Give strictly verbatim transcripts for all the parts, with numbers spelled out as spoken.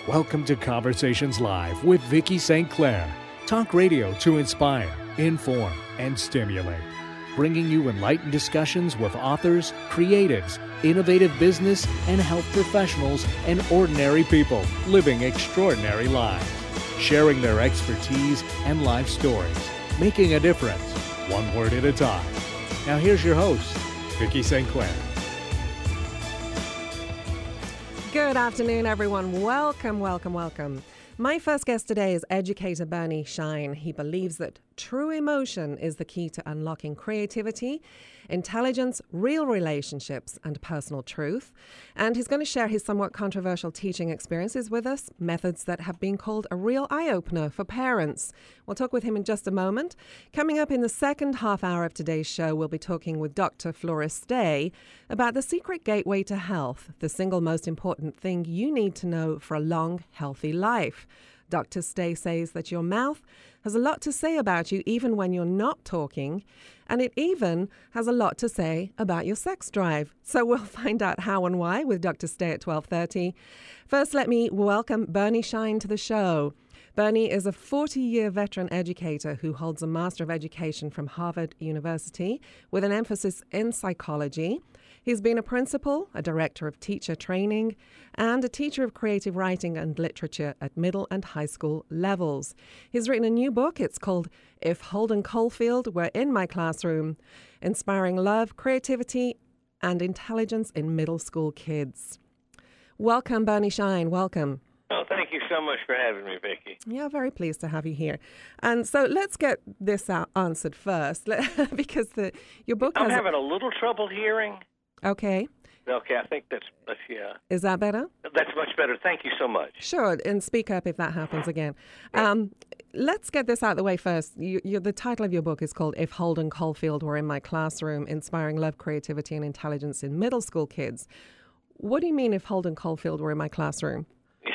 Welcome to Conversations Live with Vicki Saint Clair. Talk radio to inspire, inform, and stimulate. Bringing you enlightened discussions with authors, creatives, innovative business and health professionals, and ordinary people living extraordinary lives. Sharing their expertise and life stories. Making a difference, one word at a time. Now here's your host, Vicki Saint Clair. Good afternoon, everyone. Welcome, welcome, welcome. My first guest today is educator Bernie Shine. He believes that true emotion is the key to unlocking creativity, intelligence, real relationships, and personal truth. And he's going to share his somewhat controversial teaching experiences with us, methods that have been called a real eye-opener for parents. We'll talk with him in just a moment. Coming up in the second half hour of today's show, we'll be talking with Doctor Floris Day about the secret gateway to health, the single most important thing you need to know for a long, healthy life. Doctor Stay says that your mouth has a lot to say about you even when you're not talking, and it even has a lot to say about your sex drive. So we'll find out how and why with Doctor Stay at twelve thirty. First, let me welcome Bernie Shine to the show. Bernie is a forty-year veteran educator who holds a Master of Education from Harvard University with an emphasis in psychology. He's been a principal, a director of teacher training, and a teacher of creative writing and literature at middle and high school levels. He's written a new book. It's called If Holden Caulfield Were in My Classroom, Inspiring Love, Creativity, and Intelligence in Middle School Kids. Welcome, Bernie Shine. Welcome. Oh, thank you so much for having me, Vicki. Yeah, very pleased to have you here. And so let's get this out answered first, because the your book I'm has... having a little trouble hearing. Okay. Okay, I think that's, that's, yeah. Is that better? That's much better. Thank you so much. Sure, and speak up if that happens again. Um, let's get this out of the way first. You, you, the title of your book is called If Holden Caulfield Were in My Classroom, Inspiring Love, Creativity, and Intelligence in Middle School Kids. What do you mean if Holden Caulfield were in my classroom?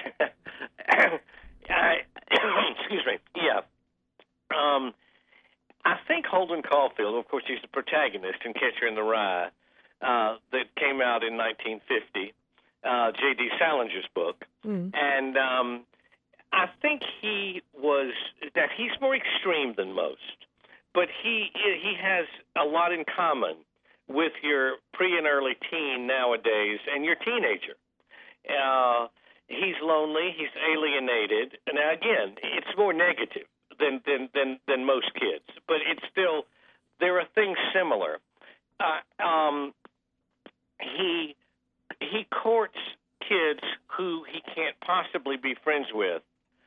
I, excuse me. Yeah. Um, I think Holden Caulfield, of course, he's the protagonist in Catcher in the Rye, uh, that came out in nineteen fifty, uh, J D Salinger's book. Mm. And um, I think he was, that he's more extreme than most, but he he has a lot in common with your pre and early teen nowadays and your teenager. Uh, he's lonely, he's alienated. Now, again, it's more negative than, than, than, than most kids, but it's still, there are things similar. Uh, um, he he courts kids who he can't possibly be friends with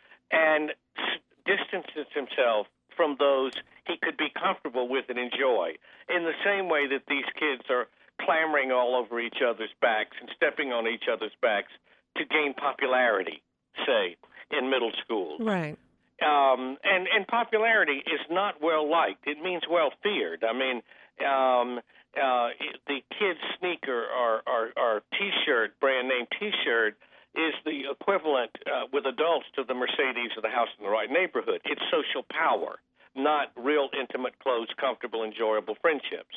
and distances himself from those he could be comfortable with and enjoy, in the same way that these kids are clamoring all over each other's backs and stepping on each other's backs to gain popularity, say, in middle school. Right. Um, and, and popularity is not well-liked. It means well-feared. I mean, um, uh, the kid's sneaker or, or, or T-shirt, brand-name T-shirt, is the equivalent uh, with adults to the Mercedes or the house in the right neighborhood. It's social power, not real intimate, close, comfortable, enjoyable friendships.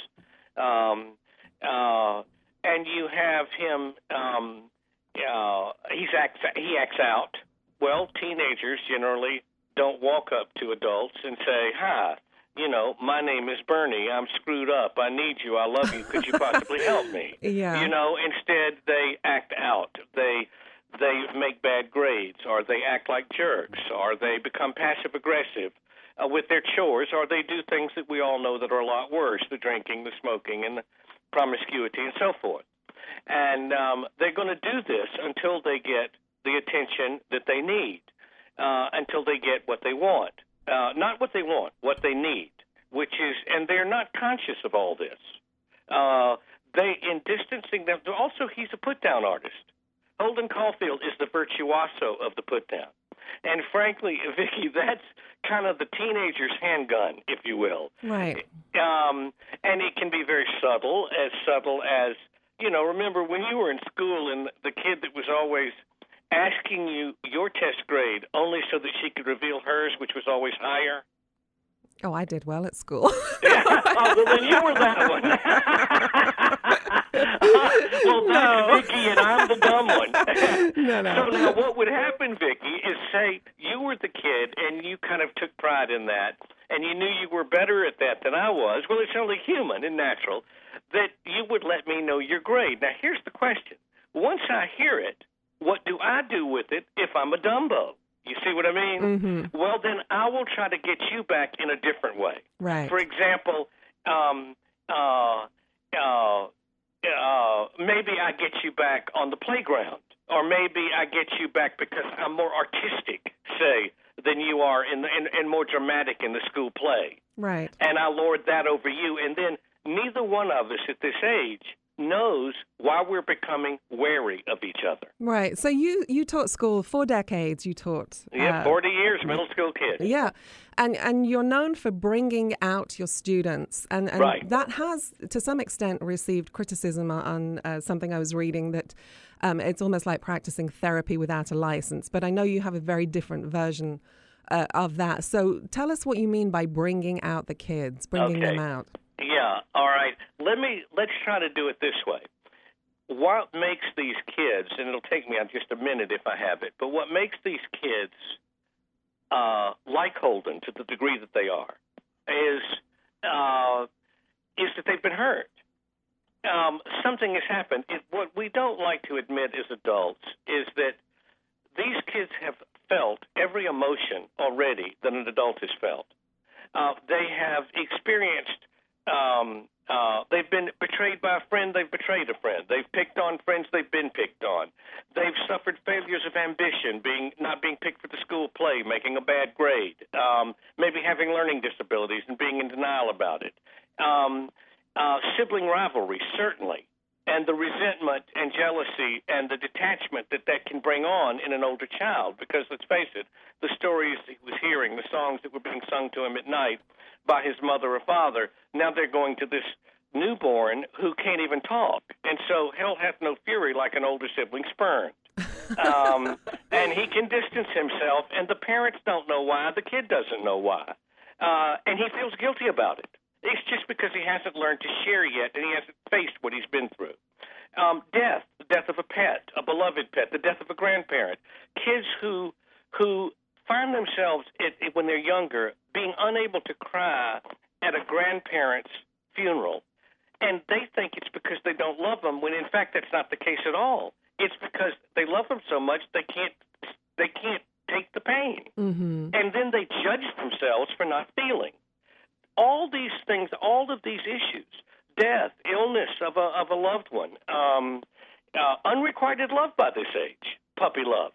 Um, uh, and you have him, um, uh, he's acts, he acts out. Well, teenagers generally don't walk up to adults and say, hi, you know, my name is Bernie. I'm screwed up. I need you. I love you. Could you possibly help me? Yeah. You know, instead they act out. They they make bad grades, or they act like jerks, or they become passive-aggressive uh, with their chores, or they do things that we all know that are a lot worse, the drinking, the smoking, and the promiscuity, and so forth. And um, they're going to do this until they get the attention that they need, uh, until they get what they want. Uh, not what they want, what they need, which is, and they're not conscious of all this. Uh, they, in distancing them, also he's a put-down artist. Holden Caulfield is the virtuoso of the put-down. And frankly, Vicki, that's kind of the teenager's handgun, if you will. Right. Um, and it can be very subtle, as subtle as, you know, remember when you were in school and the kid that was always asking you your test grade only so that she could reveal hers, which was always higher? Oh, I did well at school. Oh, well, then you were that one. Well, that's No. Vicky, and I'm the dumb one. No, no. So now what would happen, Vicky, is say you were the kid and you kind of took pride in that, and you knew you were better at that than I was. Well, it's only human and natural that you would let me know your grade. Now, here's the question. Once I hear it, what do I do with it if I'm a Dumbo? You see what I mean? Mm-hmm. Well, then I will try to get you back in a different way. Right. For example, um, uh, uh, uh, maybe I get you back on the playground, or maybe I get you back because I'm more artistic, say, than you are in the, and, and more dramatic in the school play. Right. And I lord that over you. And then neither one of us at this age knows why we're becoming wary of each other. Right. So you, you taught school for decades. You taught. Yeah, uh, forty years, middle school kid. Yeah. And and you're known for bringing out your students. And, and Right. that has, to some extent, received criticism on uh, something I was reading that um, it's almost like practicing therapy without a license. But I know you have a very different version uh, of that. So tell us what you mean by bringing out the kids, bringing Okay. them out. Yeah, all right. Let me let's try to do it this way. What makes these kids, and it'll take me just a minute if I have it, but what makes these kids uh, like Holden to the degree that they are is uh, is that they've been hurt. Um, something has happened. It, what we don't like to admit as adults is that these kids have felt every emotion already that an adult has felt. Uh, they have experienced Um, uh, they've been betrayed by a friend, they've betrayed a friend. They've picked on friends, they've been picked on. They've suffered failures of ambition, being not being picked for the school play, making a bad grade, um, maybe having learning disabilities and being in denial about it. Um, uh, sibling rivalry, certainly, and the resentment and jealousy and the detachment that that can bring on in an older child. Because, let's face it, the stories he was hearing, the songs that were being sung to him at night by his mother or father, now they're going to this newborn who can't even talk. And so hell hath no fury like an older sibling spurned. um, and he can distance himself, and the parents don't know why, the kid doesn't know why. Uh, and he feels guilty about it. It's just because he hasn't learned to share yet, and he hasn't faced what he's been through. Um, death, the death of a pet, a beloved pet, the death of a grandparent. Kids who who find themselves, it, it, when they're younger, being unable to cry at a grandparent's funeral. And they think it's because they don't love them, when in fact that's not the case at all. It's because they love them so much they can't they can't take the pain. Mm-hmm. And then they judge themselves for not feeling. All these things, all of these issues, death, illness of a, of a loved one, um, uh, unrequited love by this age, puppy love,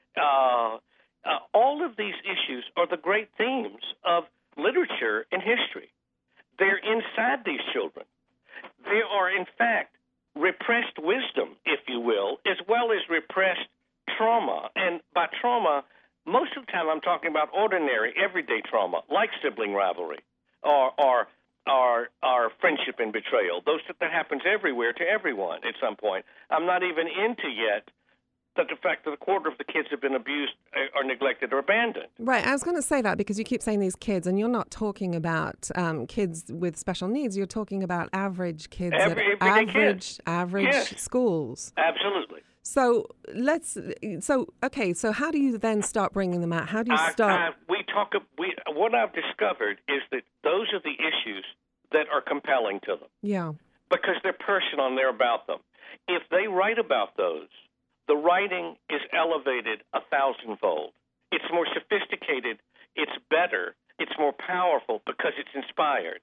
uh, uh, all of these issues are the great themes of literature and history. They're inside these children. They are, in fact, repressed wisdom, if you will, as well as repressed trauma. And by trauma, most of the time I'm talking about ordinary, everyday trauma, like sibling rivalry or or or, or friendship and betrayal. Those that happens everywhere to everyone at some point. I'm not even into yet that the fact that a quarter of the kids have been abused or neglected or abandoned. Right. I was going to say that because you keep saying these kids, and you're not talking about um, kids with special needs. You're talking about average kids Every, at everyday average kids. average Yes. schools. Absolutely. So let's. So okay. So how do you then start bringing them out? How do you I, start? I, we talk. We what I've discovered is that those are the issues that are compelling to them yeah. because they're personal and they're about them. If they write about those, the writing is elevated a thousandfold. It's more sophisticated. It's better. It's more powerful because it's inspired.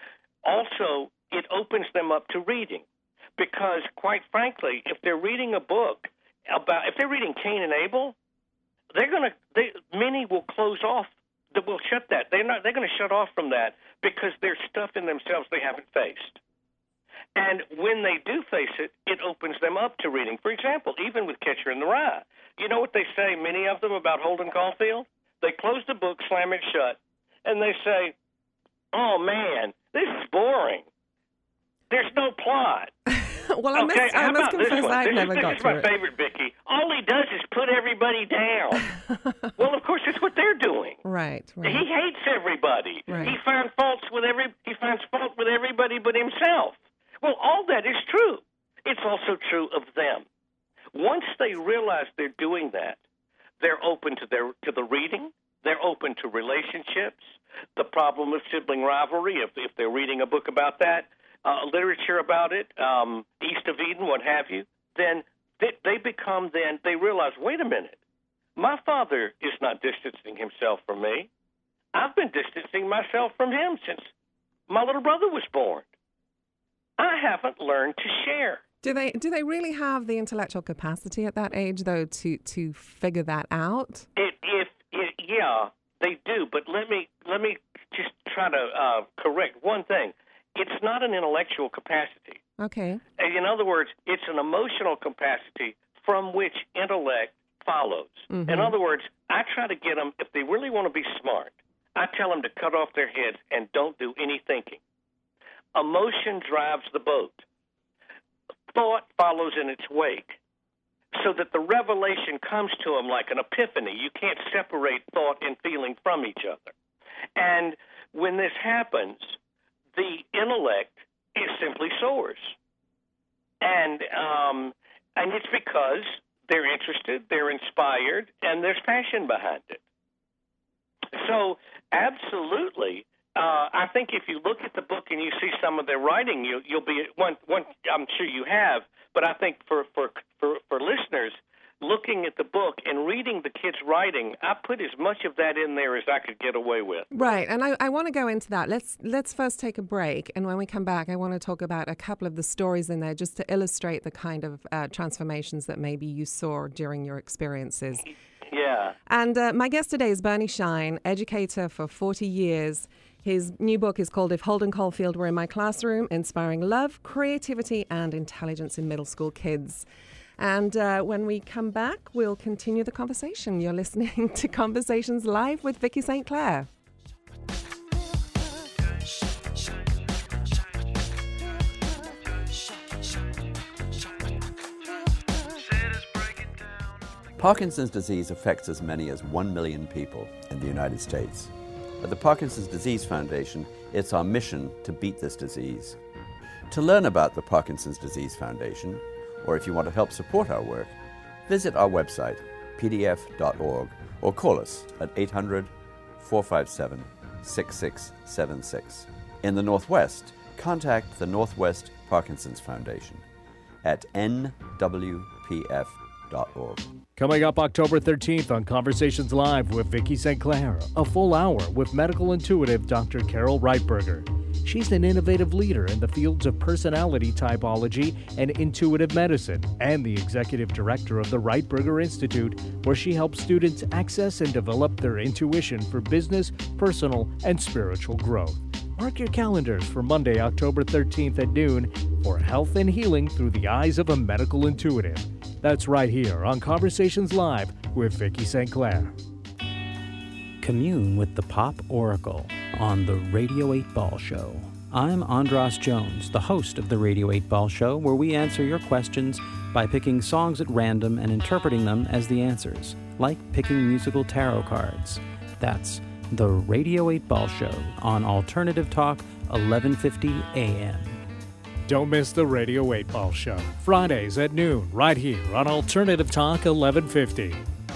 Also, it opens them up to reading because, quite frankly, if they're reading a book about, if they're reading Cain and Abel, they're going to, they, many will close off, that will shut that. They're not, they're going to shut off from that because there's stuff in themselves they haven't faced. And when they do face it, it opens them up to reading. For example, even with Catcher in the Rye, you know what they say, many of them, about Holden Caulfield? They close the book, slam it shut, and they say, oh, man, this is boring. There's no plot. Well, I must, okay, I how must about this confess one? I've this never is, got this is to my it. favorite, Vicky. All he does is put everybody down. Well, of course, that's what they're doing. Right, right. He hates everybody. Right. He finds faults with every. He finds fault with everybody but himself. Well, all that is true. it's also true of them. Once they realize they're doing that, they're open to their to the reading. They're open to relationships, the problem of sibling rivalry, if, if they're reading a book about that, uh, literature about it, um, East of Eden, what have you, then they, they become then, they realize, wait a minute, my father is not distancing himself from me. I've been distancing myself from him since my little brother was born. I haven't learned to share. Do they do they really have the intellectual capacity at that age, though, to, to figure that out? It, if it, yeah, they do. But let me let me just try to uh, correct one thing. It's not an intellectual capacity. Okay. In other words, it's an emotional capacity from which intellect follows. Mm-hmm. In other words, I try to get them, if they really want to be smart, I tell them to cut off their heads and don't do any thinking. Emotion drives the boat. Thought follows in its wake, so that the revelation comes to them like an epiphany. You can't separate thought and feeling from each other. And when this happens, the intellect is simply soars. And um, and it's because they're interested, they're inspired, and there's passion behind it. So absolutely, Uh, I think if you look at the book and you see some of their writing, you, you'll be one. One, I'm sure you have, but I think for, for for for listeners looking at the book and reading the kids' writing, I put as much of that in there as I could get away with. Right, and I, I want to go into that. Let's let's first take a break, and when we come back, I want to talk about a couple of the stories in there just to illustrate the kind of uh, transformations that maybe you saw during your experiences. Yeah. And uh, my guest today is Bernie Shine, educator for forty years. His new book is called If Holden Caulfield Were in My Classroom, Inspiring Love, Creativity and Intelligence in Middle School Kids. And uh, when we come back, we'll continue the conversation. You're listening to Conversations Live with Vicky Saint Clair. Parkinson's disease affects as many as one million people in the United States. At the Parkinson's Disease Foundation, it's our mission to beat this disease. To learn about the Parkinson's Disease Foundation, or if you want to help support our work, visit our website, p d f dot org, or call us at eight hundred, four five seven, six six seven six. In the Northwest, contact the Northwest Parkinson's Foundation at n w p f dot org. Coming up October thirteenth on Conversations Live with Vicky Saint Clair, a full hour with medical intuitive Doctor Carol Reitberger. She's an innovative leader in the fields of personality typology and intuitive medicine, and the executive director of the Reitberger Institute, where she helps students access and develop their intuition for business, personal, and spiritual growth. Mark your calendars for Monday, October thirteenth at noon for health and healing through the eyes of a medical intuitive. That's right here on Conversations Live with Vicky Saint Clair. Commune with the Pop Oracle on the Radio eight Ball Show. I'm Andras Jones, the host of the Radio eight Ball Show, where we answer your questions by picking songs at random and interpreting them as the answers, like picking musical tarot cards. That's the Radio eight Ball Show on Alternative Talk, eleven fifty a m Don't miss the Radio eight Ball Show, Fridays at noon, right here on Alternative Talk eleven fifty.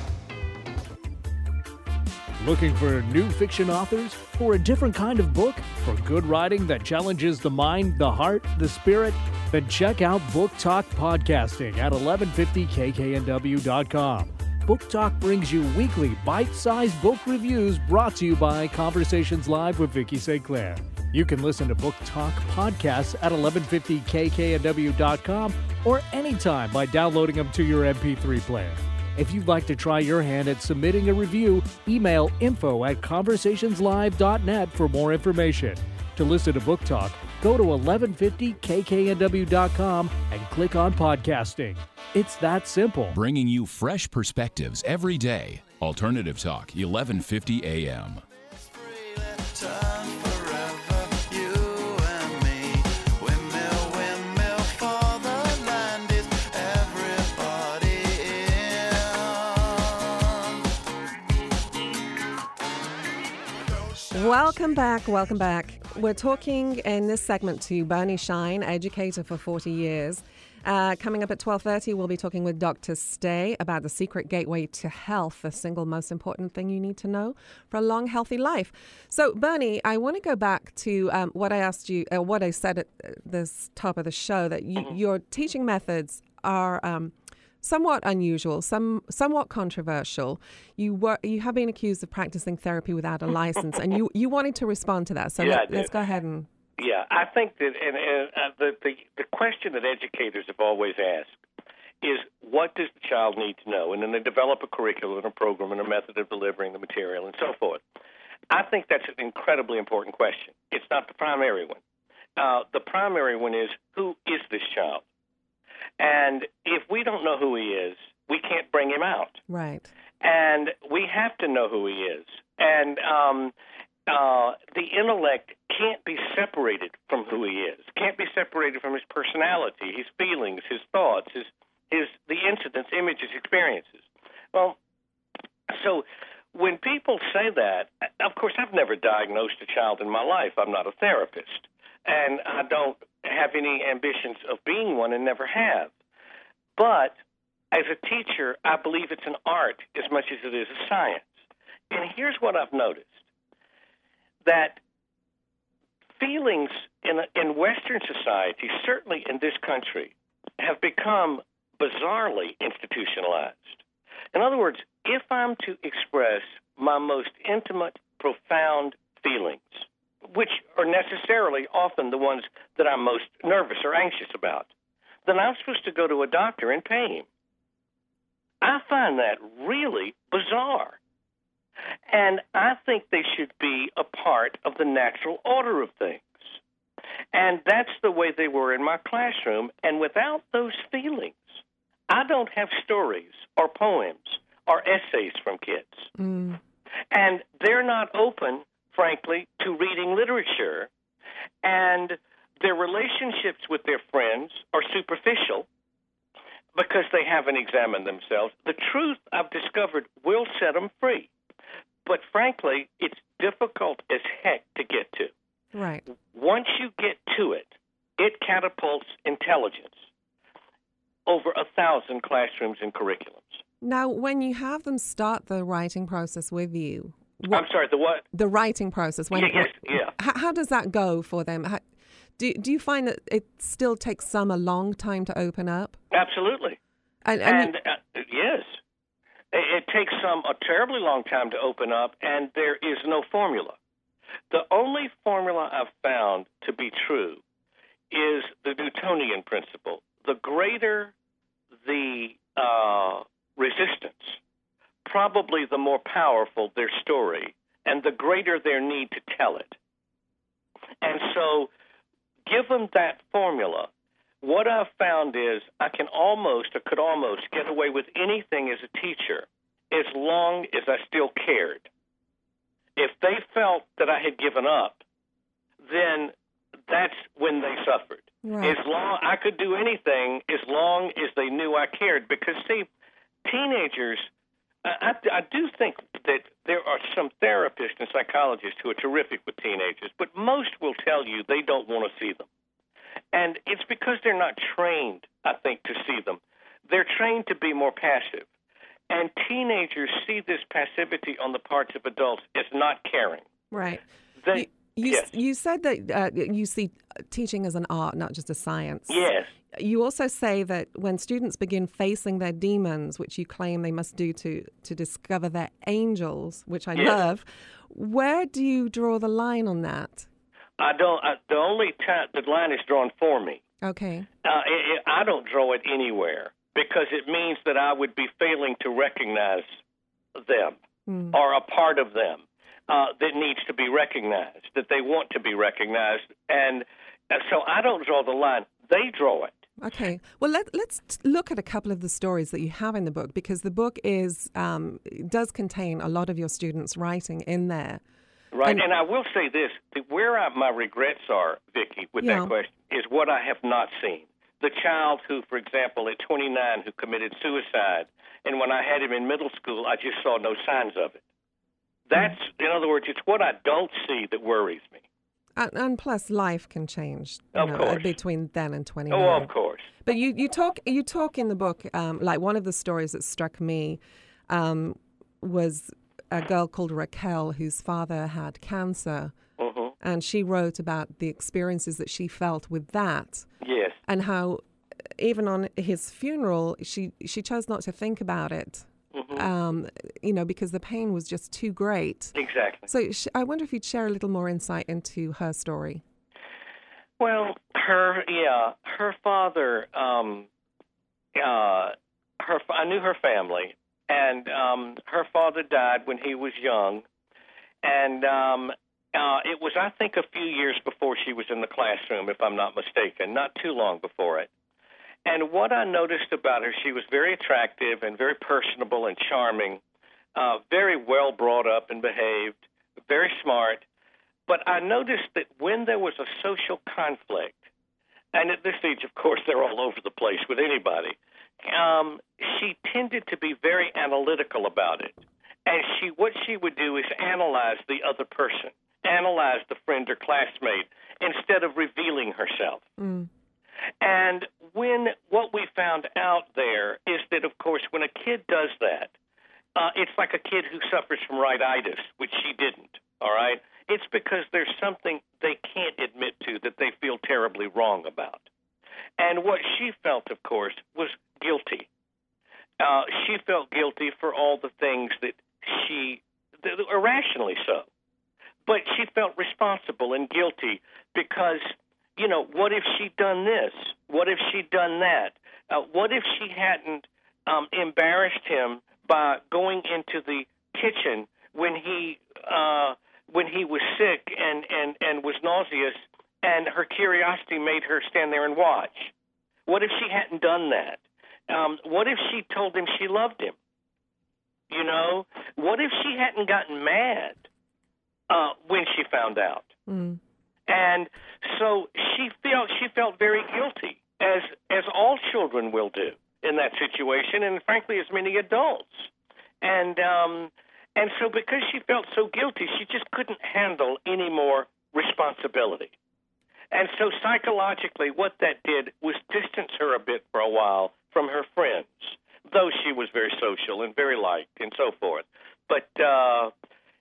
Looking for new fiction authors? For a different kind of book? For good writing that challenges the mind, the heart, the spirit? Then check out Book Talk Podcasting at eleven fifty k k n w dot com. Book Talk brings you weekly bite-sized book reviews brought to you by Conversations Live with Vicky Saint Clair. You can listen to Book Talk podcasts at eleven fifty k k n w dot com or anytime by downloading them to your M P three player. If you'd like to try your hand at submitting a review, email info at conversationslive dot net for more information. To listen to Book Talk, go to eleven fifty k k n w dot com and click on podcasting. It's that simple. Bringing you fresh perspectives every day. Alternative Talk, eleven fifty a m. Welcome back, welcome back. We're talking in this segment to Bernie Shine, educator for forty years. Uh, coming up at twelve thirty, we'll be talking with Doctor Stay about the secret gateway to health, the single most important thing you need to know for a long, healthy life. So, Bernie, I want to go back to um, what I asked you, uh, what I said at the top of the show, that you, your teaching methods are um, somewhat unusual, some somewhat controversial. You were you have been accused of practicing therapy without a license, and you, you wanted to respond to that. So yeah, let, let's go ahead and. Yeah, I think that, and, and uh, the, the the question that educators have always asked is, what does the child need to know? And then they develop a curriculum and a program and a method of delivering the material and so forth. I think that's an incredibly important question. It's not the primary one. Uh, the primary one is, who is this child? And if we don't know who he is, we can't bring him out. Right. And we have to know who he is. And um, uh, the intellect can't be separated from who he is, can't be separated from his personality, his feelings, his thoughts, his, his the incidents, images, experiences. Well, so when people say that, of course, I've never diagnosed a child in my life. I'm not a therapist, and I don't have any ambitions of being one and never have. But as a teacher, I believe it's an art as much as it is a science. And here's what I've noticed, that feelings in, in Western society, certainly in this country, have become bizarrely institutionalized. In other words, if I'm to express my most intimate, profound feelings, which are necessarily often the ones that I'm most nervous or anxious about, then I'm supposed to go to a doctor and pay him. I find that really bizarre. And I think they should be a part of the natural order of things. And that's the way they were in my classroom. And without those feelings, I don't have stories or poems or essays from kids. Mm. And they're not open, frankly, to reading literature. And their relationships with their friends are superficial because they haven't examined themselves. The truth, I've discovered, will set them free. But frankly, it's difficult as heck to get to. Right. Once you get to it, it catapults intelligence over a thousand classrooms and curriculums. Now, when you have them start the writing process with you, what, I'm sorry, the what? The writing process. When, yeah, yes, yeah. How, how does that go for them? How, do do you find that it still takes some a long time to open up? Absolutely. And, and, and uh, yes. It takes some a terribly long time to open up, and there is no formula. The only formula I've found to be true is the Newtonian principle. The greater the uh, resistance, probably the more powerful their story, and the greater their need to tell it. And so, given that formula, what I've found is I can almost, or could almost, get away with anything as a teacher as long as I still cared. If they felt that I had given up, then that's when they suffered. Right. As long I could do anything as long as they knew I cared. Because, see, teenagers, I, I, I do think that there are some therapists and psychologists who are terrific with teenagers, but most will tell you they don't want to see them. And it's because they're not trained, I think, to see them. They're trained to be more passive. And teenagers see this passivity on the parts of adults as not caring. Right. They, you, you, yes. you said that uh, you see teaching as an art, not just a science. Yes. You also say that when students begin facing their demons, which you claim they must do to, to discover their angels, which I yes. love, where do you draw the line on that? I don't. I, the only time the line is drawn for me. Okay. Uh, it, it, I don't draw it anywhere because it means that I would be failing to recognize them mm. or a part of them uh, that needs to be recognized, that they want to be recognized, and uh, so I don't draw the line. They draw it. Okay. Well, let, let's t- look at a couple of the stories that you have in the book, because the book is um, does contain a lot of your students' writing in there. Right, and, and I will say this, where I, my regrets are, Vicki, with yeah. that question, is what I have not seen. The child who, for example, at twenty-nine, who committed suicide, and when I had him in middle school, I just saw no signs of it. That's, mm. in other words, it's what I don't see that worries me. And, and plus, life can change you Of know, course. between then and twenty-nine. Oh, of course. But you, you talk you talk in the book, um, like one of the stories that struck me um, was a girl called Raquel whose father had cancer. Mm-hmm. And she wrote about the experiences that she felt with that. Yes. And how even on his funeral, she, she chose not to think about it, Mm-hmm. um, you know, because the pain was just too great. Exactly. So sh- I wonder if you'd share a little more insight into her story. Well, her, yeah, her father, um, uh, her, I knew her family, and um, her father died when he was young, and um, uh, it was, I think, a few years before she was in the classroom, if I'm not mistaken, not too long before it. And what I noticed about her, she was very attractive and very personable and charming, uh, very well brought up and behaved, very smart. But I noticed that when there was a social conflict, and at this age, of course, they're all over the place with anybody, um, she tended to be very analytical about it. And she, what she would do is analyze the other person, analyze the friend or classmate, instead of revealing herself. Mm. And when what we found out there is that, of course, when a kid does that, uh, it's like a kid who suffers from rhinitis, which she didn't, all right? It's because there's something they can't admit to that they feel terribly wrong about. And what she felt, of course, was guilty. Uh, she felt guilty for all the things that she, irrationally so. But she felt responsible and guilty because, you know, what if she'd done this? What if she'd done that? Uh, what if she hadn't um, embarrassed him by going into the kitchen when he uh, when he was sick and, and, and was nauseous, and her curiosity made her stand there and watch? What if she hadn't done that? Um, what if she told him she loved him? You know, what if she hadn't gotten mad uh, when she found out? Mm. And so she felt she felt very guilty, as as all children will do in that situation, and frankly, as many adults. And um, and so because she felt so guilty, she just couldn't handle any more responsibility. And so psychologically, what that did was distance her a bit for a while from her friends, though she was very social and very liked and so forth. But uh,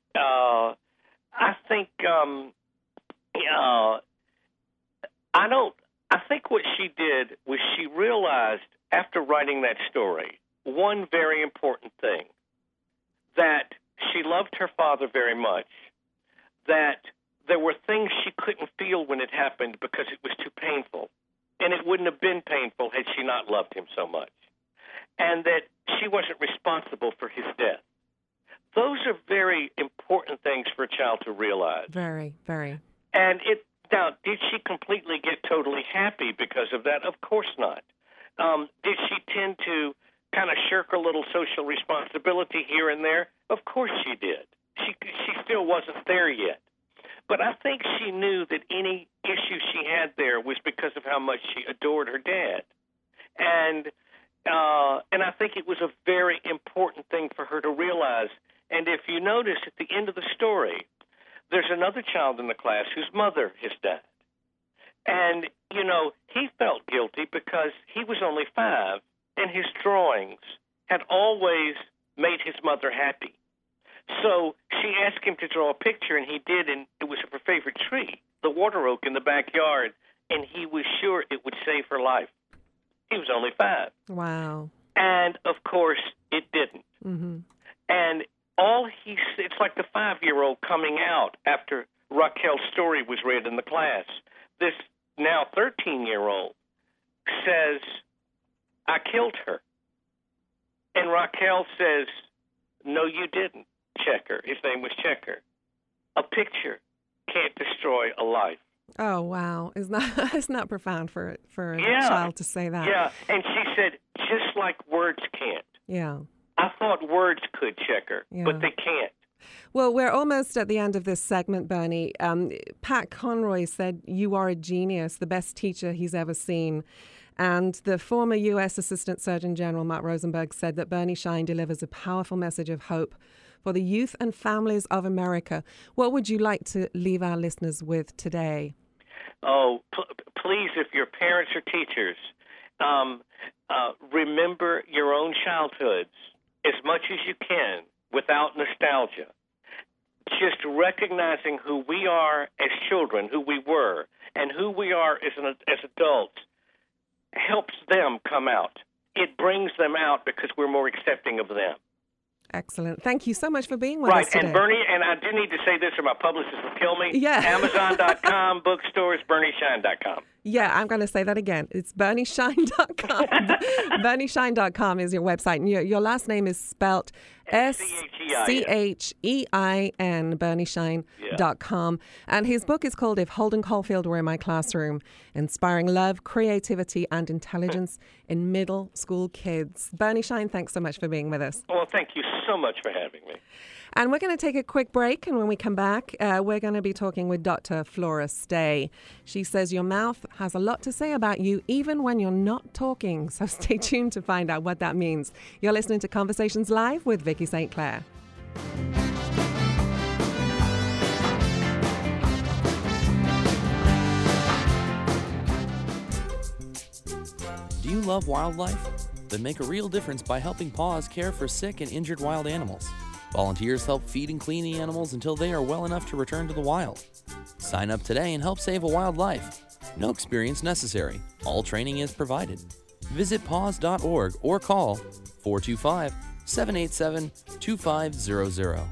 uh, I think. Um, Uh, I don't. I think what she did was she realized after writing that story one very important thing, that she loved her father very much, that there were things she couldn't feel when it happened because it was too painful, and it wouldn't have been painful had she not loved him so much, and that she wasn't responsible for his death. Those are very important things for a child to realize. Very, very. And it now, did she completely get totally happy because of that? Of course not. Um, did she tend to kind of shirk a little social responsibility here and there? Of course she did. She she still wasn't there yet. But I think she knew that any issue she had there was because of how much she adored her dad. And uh, and I think it was a very important thing for her to realize. And if you notice at the end of the story, there's another child in the class whose mother has died. And, you know, he felt guilty because he was only five, and his drawings had always made his mother happy. So she asked him to draw a picture, and he did, and it was her favorite tree, the water oak in the backyard, and he was sure it would save her life. He was only five. Wow. And, of course, it didn't. Mm-hmm. And all he it's like the five-year-old coming out after Raquel's story was read in the class. This now thirteen-year-old says, I killed her. And Raquel says, no, you didn't, Checker. His name was Checker. A picture can't destroy a life. Oh, wow. Isn't that, isn't that profound for, for a Yeah. child to say that? Yeah, and she said, just like words can't. Yeah. I thought words could, Checker, Yeah. but they can't. Well, we're almost at the end of this segment, Bernie. Um, Pat Conroy said, you are a genius, the best teacher he's ever seen. And the former U S Assistant Surgeon General, Matt Rosenberg, said that Bernie Shine delivers a powerful message of hope for the youth and families of America. What would you like to leave our listeners with today? Oh, p- please, if your parents or teachers, um, uh, remember your own childhoods as much as you can without nostalgia. Just recognizing who we are as children, who we were, and who we are as, an, as adults helps them come out. It brings them out because we're more accepting of them. Excellent. Thank you so much for being with right. us today. And Bernie, and I do need to say this or my publicist will kill me. Yeah. Amazon dot com, bookstores, Bernie Shine dot com. Yeah, I'm going to say that again. It's Bernie Shine dot com. Bernie Shine dot com is your website. And your, your last name is spelt S C H E I N, Bernie Shine dot com. And his book is called If Holden Caulfield Were in My Classroom, Inspiring Love, Creativity, and Intelligence in Middle School Kids. Bernie Shine, thanks so much for being with us. Well, thank you so much for having me. And we're going to take a quick break, and when we come back, uh, we're going to be talking with Doctor Flora Stay. She says your mouth has a lot to say about you, even when you're not talking. So stay tuned to find out what that means. You're listening to Conversations Live with Vicki Saint Clair. Do you love wildlife? Then make a real difference by helping PAWS care for sick and injured wild animals. Volunteers help feed and clean the animals until they are well enough to return to the wild. Sign up today and help save a wild life. No experience necessary. All training is provided. Visit paws dot org or call four two five, seven eight seven, two five zero zero.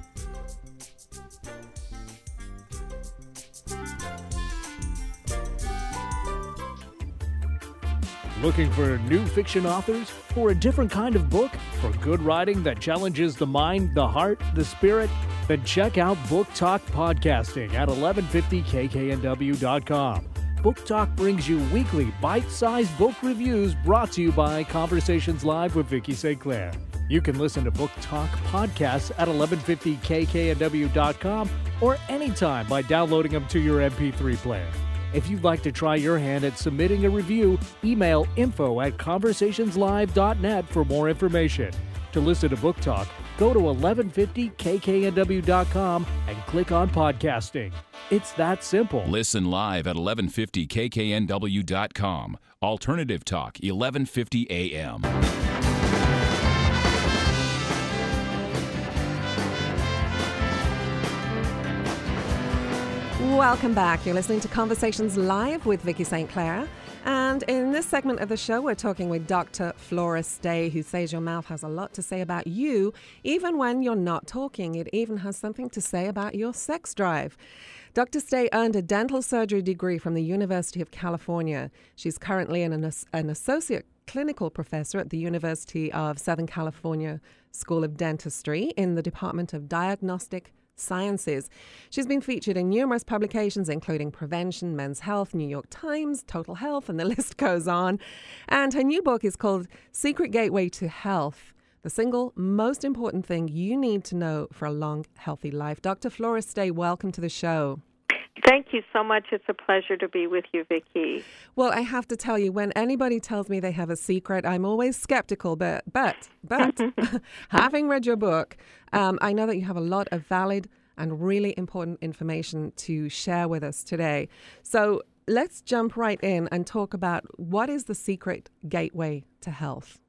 Looking for new fiction authors? For a different kind of book? For good writing that challenges the mind, the heart, the spirit? Then check out Book Talk Podcasting at eleven fifty K K N W dot com. Book Talk brings you weekly bite-sized book reviews brought to you by Conversations Live with Vicki Saint Clair. You can listen to Book Talk podcasts at eleven fifty K K N W dot com or anytime by downloading them to your M P three player. If you'd like to try your hand at submitting a review, email info at conversations live dot net for more information. To listen to Book Talk, go to eleven fifty K K N W dot com and click on podcasting. It's that simple. Listen live at eleven fifty K K N W dot com. Alternative Talk, eleven fifty A M. Welcome back. You're listening to Conversations Live with Vicki Saint Clair. And in this segment of the show, we're talking with Doctor Flora Stay, who says your mouth has a lot to say about you, even when you're not talking. It even has something to say about your sex drive. Doctor Stay earned a dental surgery degree from the University of California. She's currently an, an associate clinical professor at the University of Southern California School of Dentistry in the Department of Diagnostic Sciences. She's been featured in numerous publications, including Prevention, Men's Health, New York Times, Total Health, and the list goes on. And her new book is called Secret Gateway to Health, the single most important thing you need to know for a long, healthy life. Doctor Flora Stay, welcome to the show. Thank you so much. It's a pleasure to be with you, Vicki. Well, I have to tell you, when anybody tells me they have a secret, I'm always skeptical. But, but, but, having read your book, um, I know that you have a lot of valid and really important information to share with us today. So let's jump right in and talk about what is the secret gateway to health.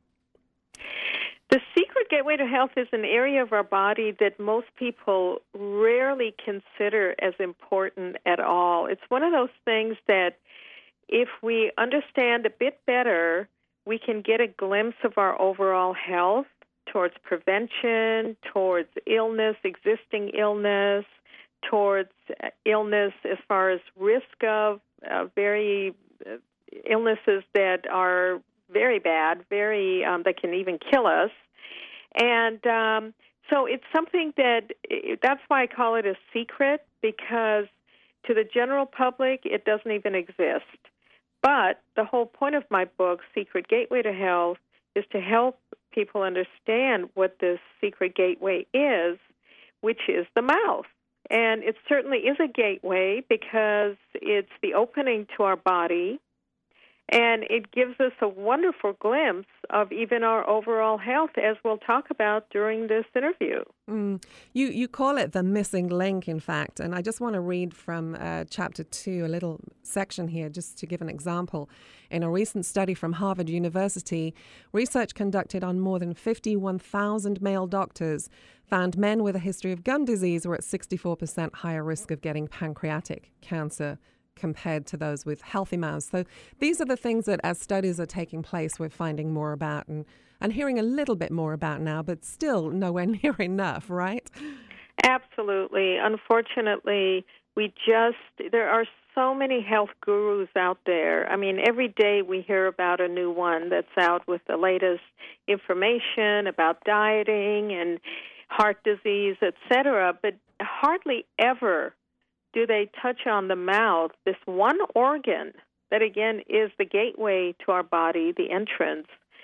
The secret gateway to health is an area of our body that most people rarely consider as important at all. It's one of those things that if we understand a bit better, we can get a glimpse of our overall health towards prevention, towards illness, existing illness, towards illness as far as risk of uh, very uh, illnesses that are very bad, very um, that can even kill us. And um, so it's something that, that's why I call it a secret, because to the general public, it doesn't even exist. But the whole point of my book, Secret Gateway to Health, is to help people understand what this secret gateway is, which is the mouth. And it certainly is a gateway because it's the opening to our body. And it gives us a wonderful glimpse of even our overall health, as we'll talk about during this interview. Mm. You you call it the missing link, in fact. And I just want to read from uh, chapter two, a little section here, just to give an example. In a recent study from Harvard University, research conducted on more than fifty-one thousand male doctors found men with a history of gum disease were at sixty-four percent higher risk of getting pancreatic cancer compared to those with healthy mouths. So these are the things that, as studies are taking place, we're finding more about and, and hearing a little bit more about now, but still nowhere near enough, right? Absolutely. Unfortunately, we just, there are so many health gurus out there. I mean, every day we hear about a new one that's out with the latest information about dieting and heart disease, et cetera, but hardly ever do they touch on the mouth, this one organ that, again, is the gateway to our body, the entrance.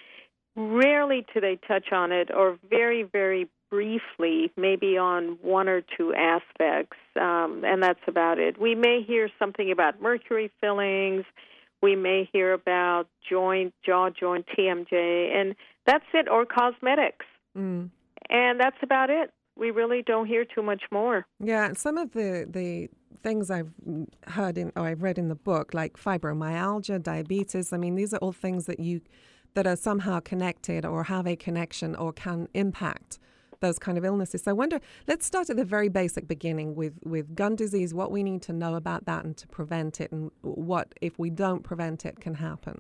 Rarely do they touch on it, or very, very briefly, maybe on one or two aspects, um, and that's about it. We may hear something about mercury fillings. We may hear about joint, jaw joint, T M J, and that's it, or cosmetics. Mm. And that's about it. We really don't hear too much more. Yeah, some of the, the things I've heard in, or I've read in the book, like fibromyalgia, diabetes, I mean, these are all things that you that are somehow connected or have a connection or can impact those kind of illnesses. So I wonder, let's start at the very basic beginning with, with gum disease, what we need to know about that and to prevent it, and what, if we don't prevent it, can happen.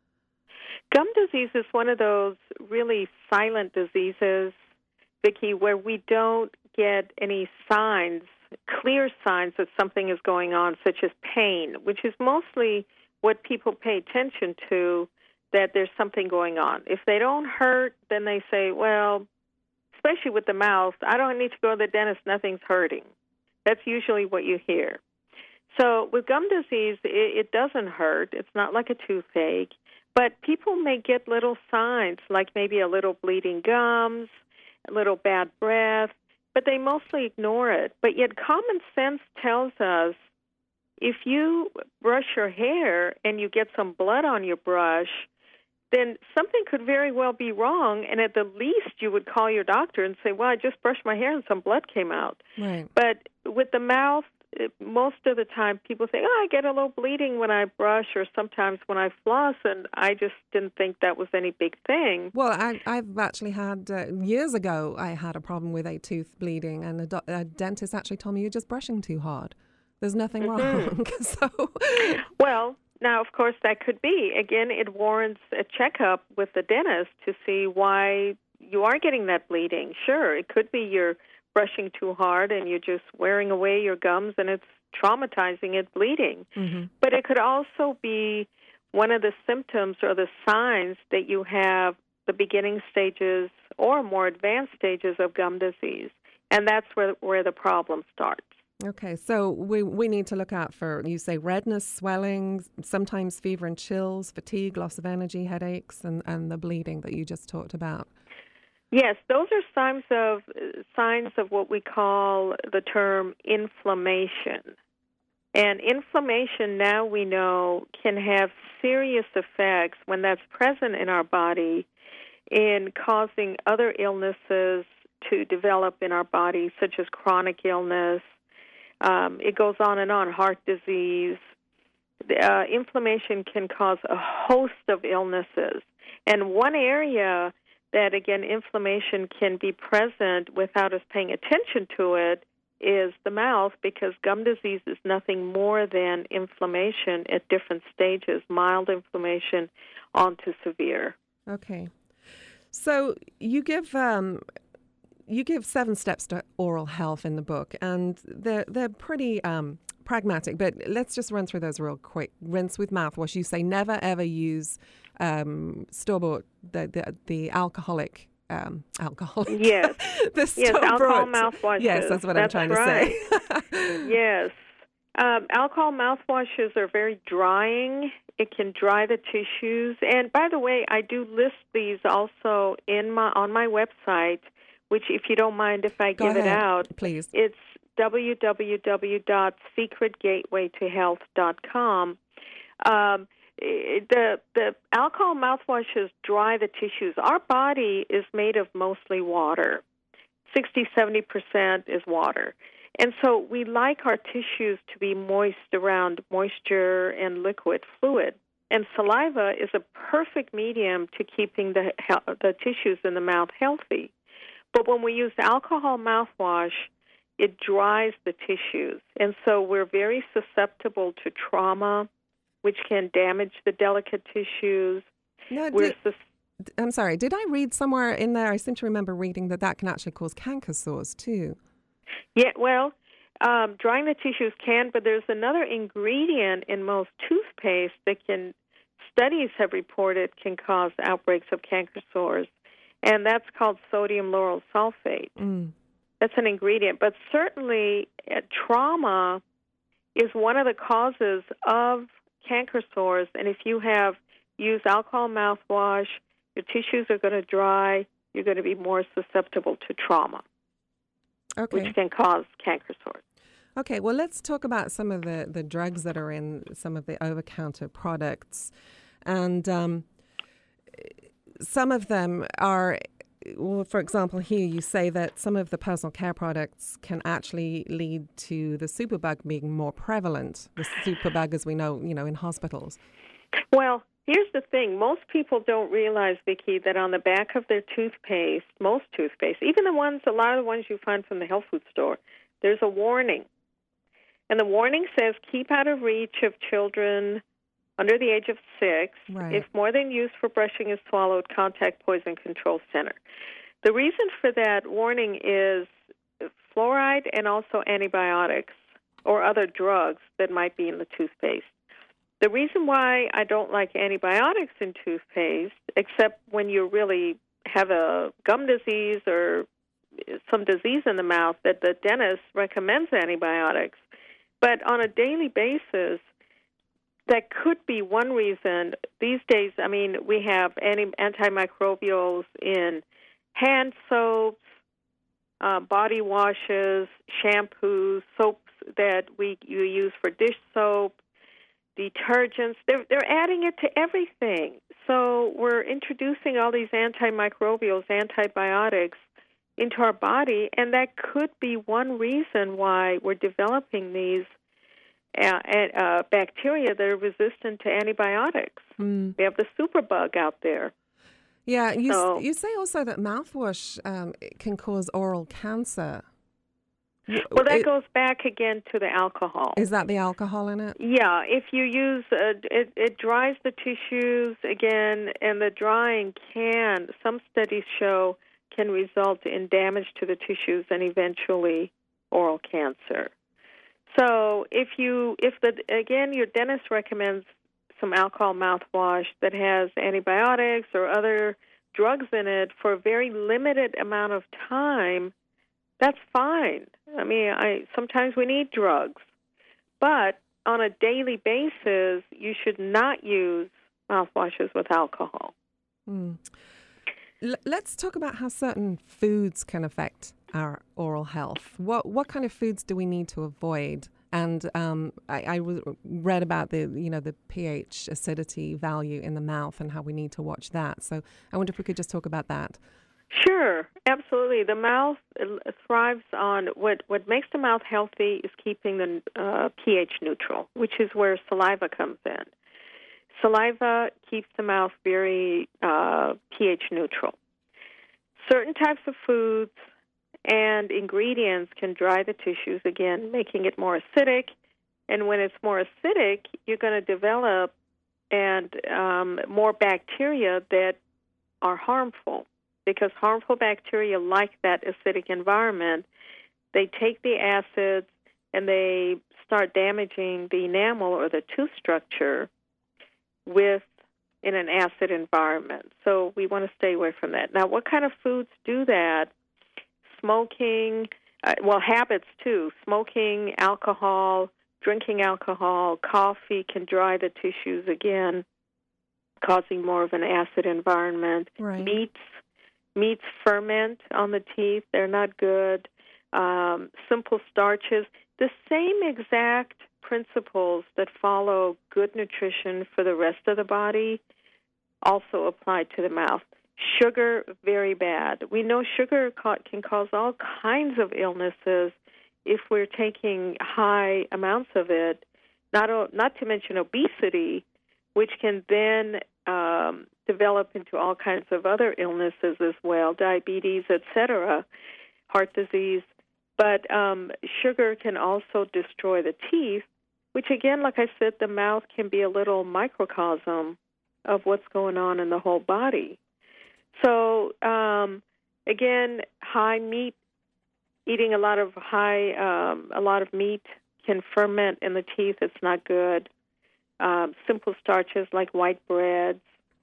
Gum disease is one of those really silent diseases, Vicki, where we don't get any signs, clear signs that something is going on, such as pain, which is mostly what people pay attention to, that there's something going on. If they don't hurt, then they say, well, especially with the mouth, I don't need to go to the dentist, nothing's hurting. That's usually what you hear. So with gum disease, it, it doesn't hurt. It's not like a toothache, but people may get little signs, like maybe a little bleeding gums, a little bad breath, but they mostly ignore it. But yet common sense tells us if you brush your hair and you get some blood on your brush, then something could very well be wrong, and at the least you would call your doctor and say, well, I just brushed my hair and some blood came out. Right. But with the mouth, it, most of the time people say, oh, I get a little bleeding when I brush or sometimes when I floss, and I just didn't think that was any big thing. Well, I, I've actually had, uh, years ago, I had a problem with a tooth bleeding, and a, do- a dentist actually told me, you're just brushing too hard. There's nothing Mm-hmm. wrong. so, Well, now, of course, that could be. Again, it warrants a checkup with the dentist to see why you are getting that bleeding. Sure, it could be you're brushing too hard and you're just wearing away your gums and it's traumatizing it, bleeding. Mm-hmm. But it could also be one of the symptoms or the signs that you have the beginning stages or more advanced stages of gum disease. And that's where, where the problem starts. Okay, so we we need to look out for, you say, redness, swelling, sometimes fever and chills, fatigue, loss of energy, headaches, and, and the bleeding that you just talked about. Yes, those are signs of signs of what we call the term inflammation. And inflammation, now we know, can have serious effects when that's present in our body in causing other illnesses to develop in our body, such as chronic illness. Um, it goes on and on, heart disease. Uh, inflammation can cause a host of illnesses. And one area that, again, inflammation can be present without us paying attention to it is the mouth, because gum disease is nothing more than inflammation at different stages, mild inflammation on to severe. Okay. So you give... Um You give seven steps to oral health in the book, and they're, they're pretty um, pragmatic, but let's just run through those real quick. Rinse with mouthwash. You say never, ever use um, store-bought, the, the, the alcoholic, um, alcoholic. Yes. the yes, alcohol mouthwashes. Yes, that's what that's I'm trying right. to say. Yes. Um, alcohol mouthwashes are very drying. It can dry the tissues. And by the way, I do list these also in my on my website, which, if you don't mind if I Go give ahead, it out, please. It's w w w dot secret gateway to health dot com. Um, the the alcohol mouthwashes dry the tissues. Our body is made of mostly water. sixty, seventy percent is water. And so we like our tissues to be moist around moisture and liquid fluid. And saliva is a perfect medium to keeping the the tissues in the mouth healthy. But when we use alcohol mouthwash, it dries the tissues. And so we're very susceptible to trauma, which can damage the delicate tissues. No, we're did, sus- I'm sorry, did I read somewhere in there, I seem to remember reading that that can actually cause canker sores too. Yeah, well, um, drying the tissues can, but there's another ingredient in most toothpaste that can, studies have reported, can cause outbreaks of canker sores, and that's called sodium lauryl sulfate. Mm. That's an ingredient, but certainly uh, trauma is one of the causes of canker sores, and if you have used alcohol mouthwash, your tissues are going to dry, you're going to be more susceptible to trauma, okay. which can cause canker sores. Okay, well, let's talk about some of the, the drugs that are in some of the over-counter products. And um, some of them are, well, for example, here you say that some of the personal care products can actually lead to the superbug being more prevalent, the superbug as we know, you know, in hospitals. Well, here's the thing. Most people don't realize, Vicki, that on the back of their toothpaste, most toothpaste, even the ones, a lot of the ones you find from the health food store, there's a warning. And the warning says, keep out of reach of children under the age of six. Right. If more than used for brushing is swallowed, contact Poison Control Center. The reason for that warning is fluoride and also antibiotics or other drugs that might be in the toothpaste. The reason why I don't like antibiotics in toothpaste, except when you really have a gum disease or some disease in the mouth, that the dentist recommends antibiotics. But on a daily basis, that could be one reason. These days, I mean, we have anti- antimicrobials in hand soaps, uh, body washes, shampoos, soaps that we you use for dish soap, detergents. They're, they're adding it to everything. So we're introducing all these antimicrobials, antibiotics into our body, and that could be one reason why we're developing these uh, uh, bacteria that are resistant to antibiotics. Mm. We have the superbug out there. Yeah, you So- s- you say also that mouthwash um, can cause oral cancer. W- Well, that it- goes back again to the alcohol. Is that the alcohol in it? Yeah, if you use, uh, it, it dries the tissues again, and the drying can, some studies show, can result in damage to the tissues and eventually oral cancer. So if you, if the, again, your dentist recommends some alcohol mouthwash that has antibiotics or other drugs in it for a very limited amount of time, that's fine. I mean, I sometimes we need drugs. But on a daily basis, you should not use mouthwashes with alcohol. Mm. L- let's talk about how certain foods can affect our oral health. What what kind of foods do we need to avoid? And um, I, I w- read about the you know the pH acidity value in the mouth and how we need to watch that. So I wonder if we could just talk about that. Sure, absolutely. The mouth uh, thrives on what what makes the mouth healthy is keeping the uh, pH neutral, which is where saliva comes in. Saliva keeps the mouth very uh, pH neutral. Certain types of foods and ingredients can dry the tissues, again, making it more acidic. And when it's more acidic, you're going to develop and um, more bacteria that are harmful, because harmful bacteria like that acidic environment, they take the acids and they start damaging the enamel or the tooth structure with in an acid environment. So we want to stay away from that. Now, what kind of foods do that? Smoking, uh, well, habits too. Smoking, alcohol, drinking alcohol, coffee can dry the tissues again, causing more of an acid environment. Right. Meats, meats ferment on the teeth. They're not good. Um, simple starches. The same exact principles that follow good nutrition for the rest of the body also apply to the mouth. Sugar, very bad. We know sugar ca- can cause all kinds of illnesses if we're taking high amounts of it, not, o- not to mention obesity, which can then um, develop into all kinds of other illnesses as well, diabetes, et cetera, heart disease. But um, sugar can also destroy the teeth, which, again, like I said, the mouth can be a little microcosm of what's going on in the whole body. So, um, again, high meat, eating a lot of high, um, a lot of meat can ferment in the teeth. It's not good. Um, simple starches like white breads,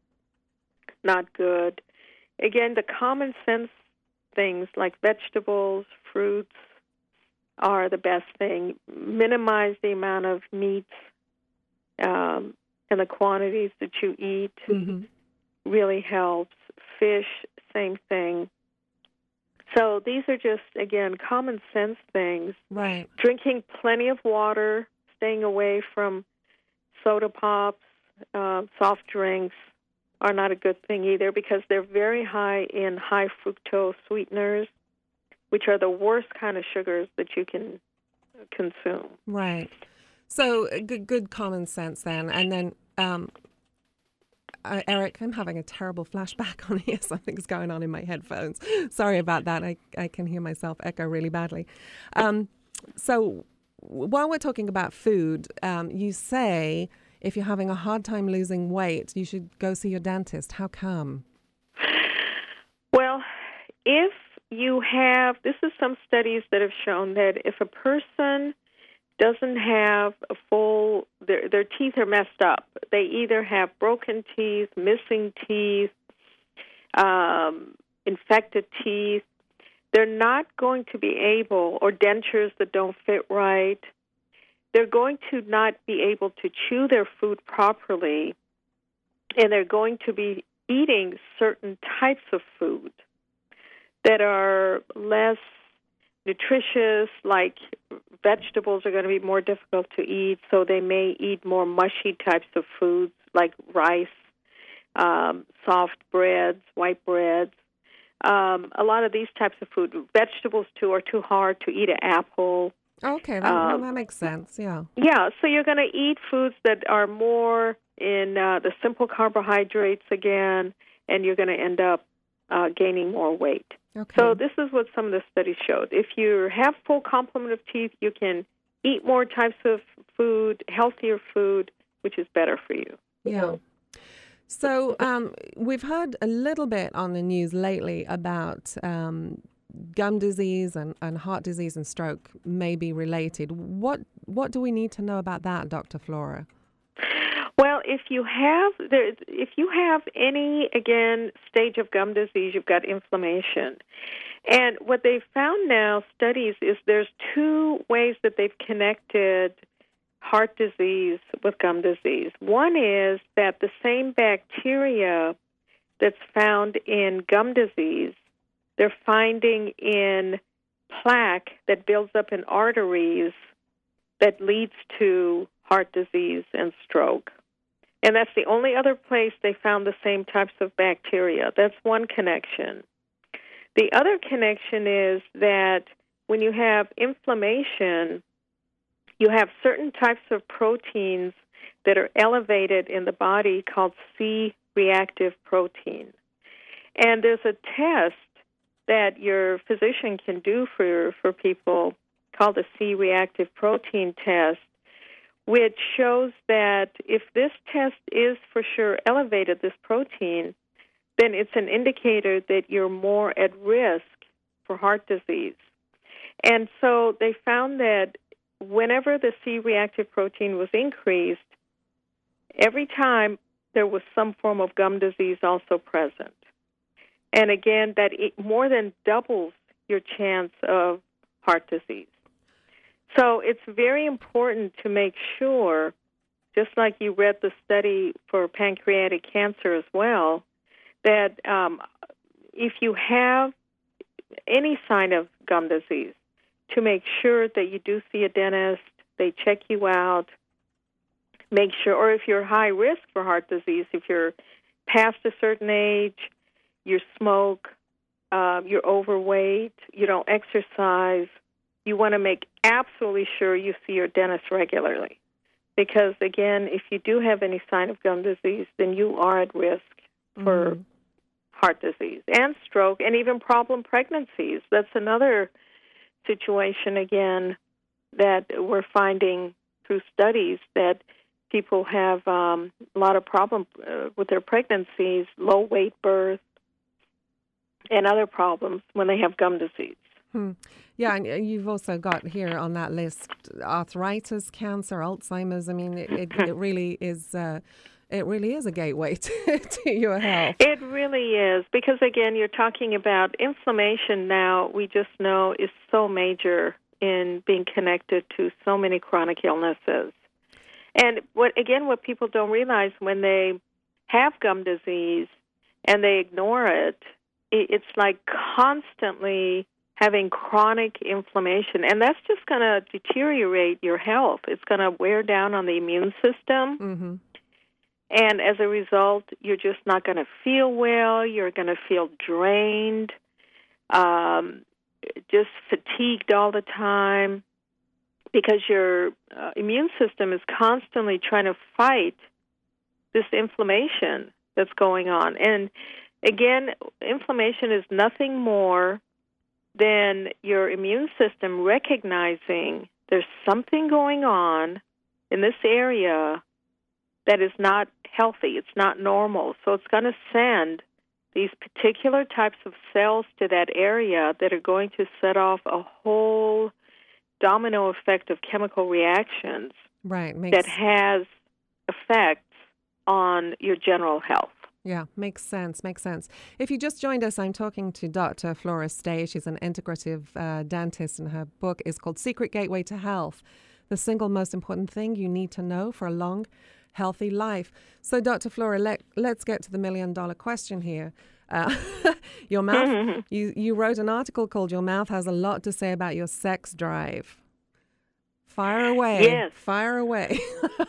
not good. Again, the common sense things like vegetables, fruits are the best thing. Minimize the amount of meat um, and the quantities that you eat. Mm-hmm. Really helps. Fish, same thing. So these are just, again, common sense things. Right. Drinking plenty of water, staying away from soda pops, uh, soft drinks are not a good thing either because they're very high in high fructose sweeteners, which are the worst kind of sugars that you can consume. Right. So uh, good, good common sense then. And then, um, uh, Eric, I'm having a terrible flashback on here. Something's going on in my headphones. Sorry about that. I, I can hear myself echo really badly. Um, so while we're talking about food, um, you say if you're having a hard time losing weight, you should go see your dentist. How come? Well, if you have, this is some studies that have shown that if a person doesn't have a full, their, their teeth are messed up. They either have broken teeth, missing teeth, um, infected teeth. They're not going to be able, or dentures that don't fit right, they're going to not be able to chew their food properly, and they're going to be eating certain types of food that are less nutritious, like vegetables are going to be more difficult to eat, so they may eat more mushy types of foods like rice, um, soft breads, white breads. Um, a lot of these types of food, vegetables too, are too hard to eat. An apple. Okay, that, um, that makes sense. Yeah. Yeah, so you're going to eat foods that are more in uh, the simple carbohydrates again, and you're going to end up uh, gaining more weight. Okay. So this is what some of the studies showed. If you have full complement of teeth, you can eat more types of food, healthier food, which is better for you. Yeah. So um, we've heard a little bit on the news lately about um, gum disease and, and heart disease and stroke may be related. What what do we need to know about that, Doctor Flora? Well, if you have there, if you have any again stage of gum disease, you've got inflammation, and what they've found now studies is there's two ways that they've connected heart disease with gum disease. One is that the same bacteria that's found in gum disease, they're finding in plaque that builds up in arteries that leads to heart disease and stroke. And that's the only other place they found the same types of bacteria. That's one connection. The other connection is that when you have inflammation, you have certain types of proteins that are elevated in the body called C-reactive protein. And there's a test that your physician can do for, for people called the C-reactive protein test, which shows that if this test is for sure elevated, this protein, then it's an indicator that you're more at risk for heart disease. And so they found that whenever the C-reactive protein was increased, every time there was some form of gum disease also present. And again, that it more than doubles your chance of heart disease. So it's very important to make sure, just like you read the study for pancreatic cancer as well, that um, if you have any sign of gum disease, to make sure that you do see a dentist, They check you out, make sure, or if you're high risk for heart disease, if you're past a certain age, you smoke, uh, you're overweight, you don't exercise, you want to make absolutely sure you see your dentist regularly. Because, again, if you do have any sign of gum disease, then you are at risk for mm. heart disease and stroke and even problem pregnancies. That's another situation, again, that we're finding through studies that people have um, a lot of problems uh, with their pregnancies, low weight birth, and other problems when they have gum disease. Hmm. Yeah, and you've also got here on that list arthritis, cancer, Alzheimer's. I mean, it, it, it really is. Uh, it really is a gateway to, to your health. It really is, because again, you're talking about inflammation. Now we just know is so major in being connected to so many chronic illnesses. And what again, what people don't realize when they have gum disease and they ignore it, it it's like constantly having chronic inflammation, and that's just going to deteriorate your health. It's going to wear down on the immune system, mm-hmm. and as a result, you're just not going to feel well. You're going to feel drained, um, just fatigued all the time, because your uh, immune system is constantly trying to fight this inflammation that's going on. And again, inflammation is nothing more than your immune system recognizing there's something going on in this area that is not healthy. It's not normal. So it's going to send these particular types of cells to that area that are going to set off a whole domino effect of chemical reactions right, makes... that has effects on your general health. Yeah, makes sense, makes sense. If you just joined us, I'm talking to Doctor Flora Stay. She's an integrative uh, dentist, and her book is called Secret Gateway to Health, the single most important thing you need to know for a long, healthy life. So, Doctor Flora, let, let's get to the million-dollar question here. Uh, your mouth, you, you wrote an article called Your Mouth Has a Lot to Say About Your Sex Drive. Fire away. Yes. Fire away.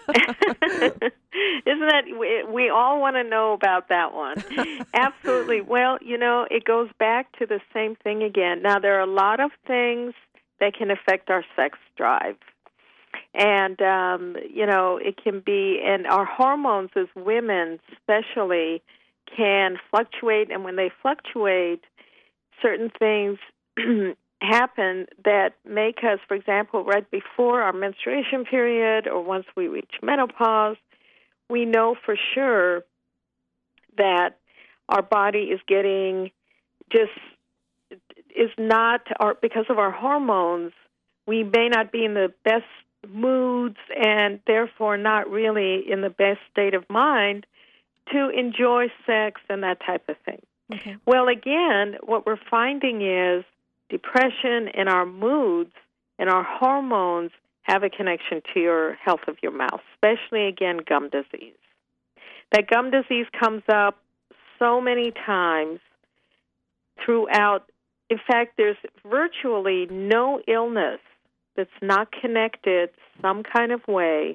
Isn't that, we, we all want to know about that one. Absolutely. Well, you know, it goes back to the same thing again. Now, there are a lot of things that can affect our sex drive. And, um, you know, it can be, and our hormones as women especially can fluctuate. And when they fluctuate, certain things happen that make us, for example, right before our menstruation period or once we reach menopause, we know for sure that our body is getting just, is not, or because of our hormones, we may not be in the best moods and therefore not really in the best state of mind to enjoy sex and that type of thing. Okay. Well, again, what we're finding is depression and our moods and our hormones have a connection to your health of your mouth, especially, again, gum disease. That gum disease comes up so many times throughout. In fact, there's virtually no illness that's not connected some kind of way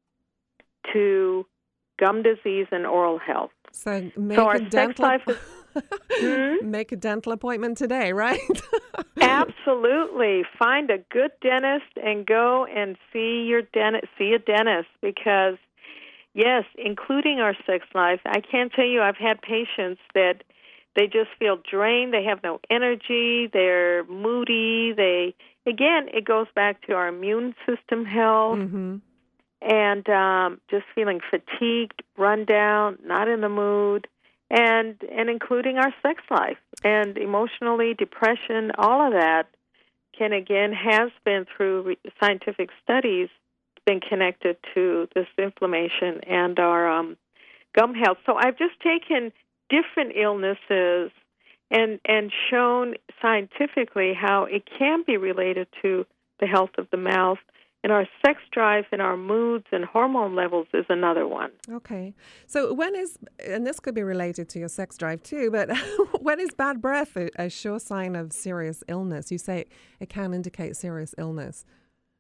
to gum disease and oral health. So make so our a sex dental life is, hmm? make a dental appointment today, right? Absolutely. Find a good dentist and go and see your dentist. See a dentist because, yes, including our sex life. I can't tell you. I've had patients that they just feel drained. They have no energy. They're moody. They again, it goes back to our immune system health. Mm-hmm. And um, just feeling fatigued, run down, not in the mood, and and including our sex life. And emotionally, depression, all of that can, again, has been through re- scientific studies, been connected to this inflammation and our um, gum health. So I've just taken different illnesses and, and shown scientifically how it can be related to the health of the mouth. And our sex drive and our moods and hormone levels is another one. Okay. So when is, and this could be related to your sex drive too, but when is bad breath a, a sure sign of serious illness? You say it can indicate serious illness.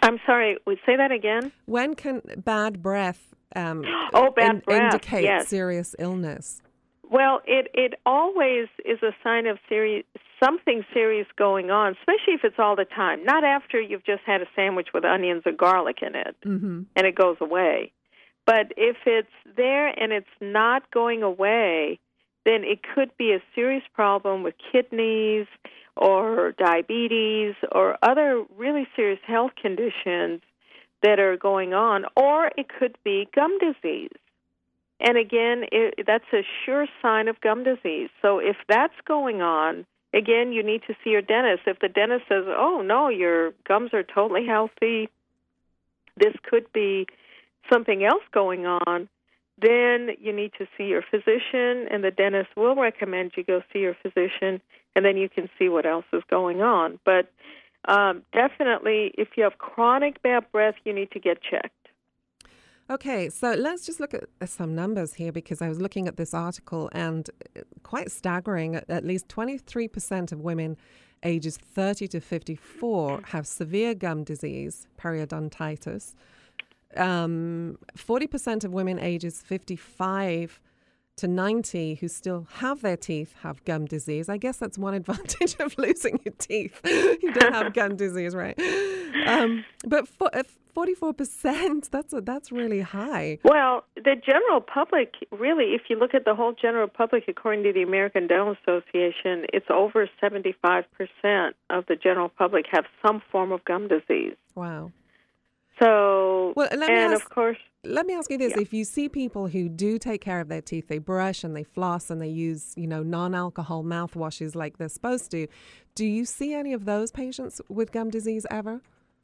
I'm sorry, would say that again? When can bad breath um, oh, bad in, breath, indicate yes. serious illness? Well, it, it always is a sign of serious, something serious going on, especially if it's all the time. Not after you've just had a sandwich with onions or garlic in it, mm-hmm. and it goes away. But if it's there and it's not going away, then it could be a serious problem with kidneys or diabetes or other really serious health conditions that are going on, or it could be gum disease. And again, it, that's a sure sign of gum disease. So if that's going on, again, you need to see your dentist. If the dentist says, oh, no, your gums are totally healthy, this could be something else going on, then you need to see your physician, and the dentist will recommend you go see your physician, and then you can see what else is going on. But um, definitely, if you have chronic bad breath, you need to get checked. Okay, so let's just look at some numbers here, because I was looking at this article and quite staggering. At least twenty-three percent of women ages thirty to fifty-four have severe gum disease, periodontitis. Um, forty percent of women ages fifty-five to ninety who still have their teeth have gum disease. I guess that's one advantage of losing your teeth. You don't have gum disease, right? Um, but for, uh, forty-four percent, that's a, that's really high. Well, the general public, really, if you look at the whole general public, according to the American Dental Association, it's over seventy-five percent of the general public have some form of gum disease. Wow. So, well, let me and ask, of course... Let me ask you this. Yeah. If you see people who do take care of their teeth, they brush and they floss and they use, you know, non-alcohol mouthwashes like they're supposed to, do you see any of those patients with gum disease ever?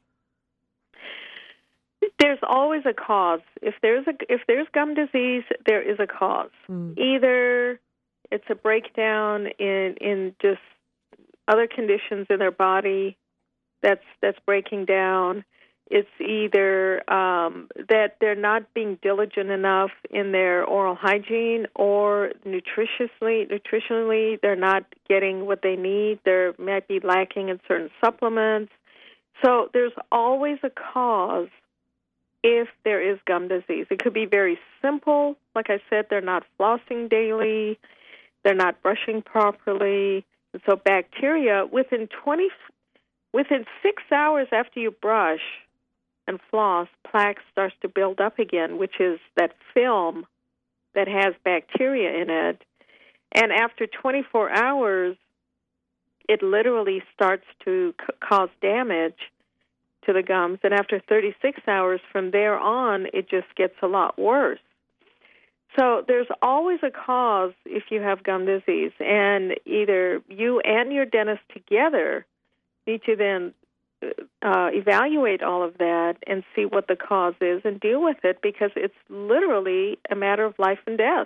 There's always a cause. If there's a if there's gum disease, there is a cause. Mm. Either it's a breakdown in in just other conditions in their body that's that's breaking down. It's either um, that they're not being diligent enough in their oral hygiene, or nutritiously, nutritionally they're not getting what they need. They might be lacking in certain supplements. So there's always a cause if there is gum disease. It could be very simple. Like I said, they're not flossing daily. They're not brushing properly. And so bacteria, within twenty, within six hours after you brush and floss, plaque starts to build up again, which is that film that has bacteria in it. And after twenty-four hours, it literally starts to c- cause damage to the gums. And after thirty-six hours, from there on, it just gets a lot worse. So there's always a cause if you have gum disease, and either you and your dentist together need to then uh, evaluate all of that and see what the cause is and deal with it, because it's literally a matter of life and death.